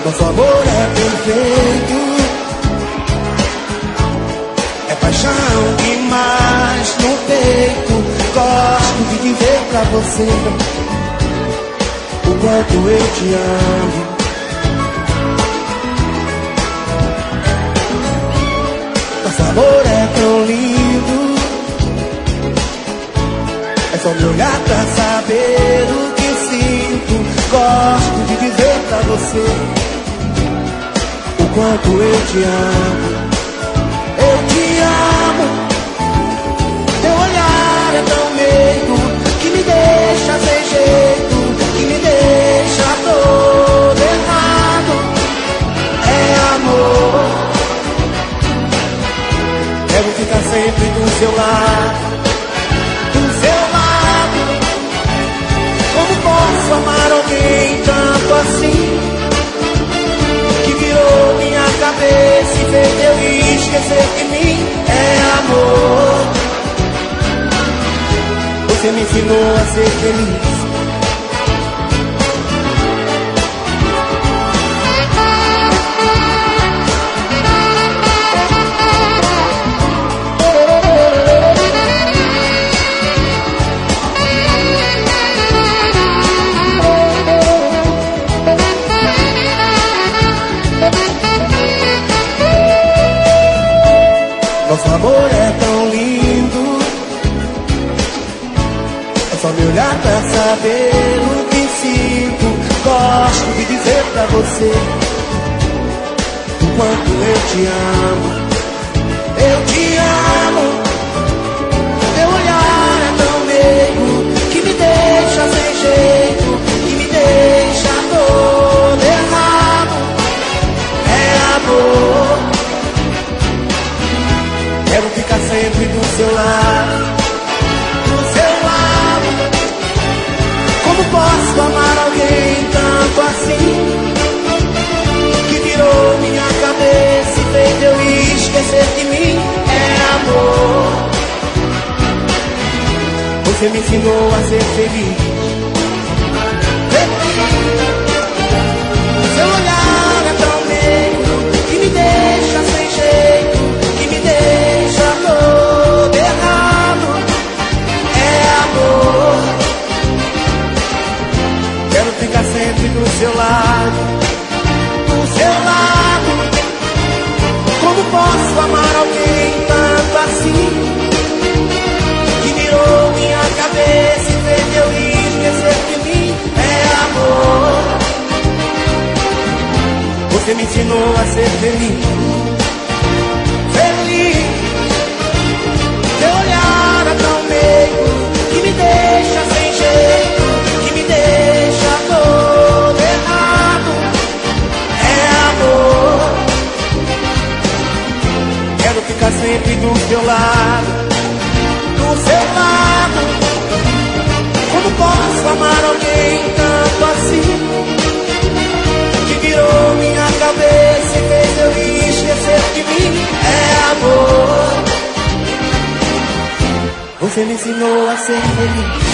Nosso amor é perfeito, é paixão demais no peito. Gosto de dizer pra você o quanto eu te amo. Nosso amor é tão lindo, é só me olhar pra saber o que sinto. Gosto de dizer pra você o quanto eu te amo. Eu te amo. Teu olhar é tão meigo que me deixa sem jeito, que me deixa todo errado. É amor. Quero ficar sempre do seu lado, do seu lado. Como posso amar alguém tanto assim, que virou minha cabeça e fez eu esquecer de mim? É amor. Você me ensinou a ser feliz. Nosso amor é tão lindo, é só me olhar pra saber o que sinto. Gosto de dizer pra você o quanto eu te amo. Eu te amo. Teu olhar é tão meigo que me deixa sem jeito, que me deixa todo errado. É amor. Quero ficar sempre do seu lado, do seu lado. Como posso amar alguém tanto assim, que virou minha cabeça e fez eu esquecer de mim? É amor. Você me ensinou a ser feliz. Feliz. Seu olhar é tão meigo que me deixa sem jeito, que me deixa todo errado. É amor. Quero ficar sempre do seu lado, do seu lado. Como posso amar alguém tanto assim, que virou minha cabeça e fez eu esquecer de mim? É amor. Você me ensinou a ser feliz. Feliz. Teu olhar é tão meigo que me deixa sem jeito, que me deixa todo errado. É amor. Quero ficar sempre do seu lado, do seu lado. Como posso amar alguém tanto assim, que virou minha cabeça e fez eu esquecer de mim? É amor. Você me ensinou a ser feliz.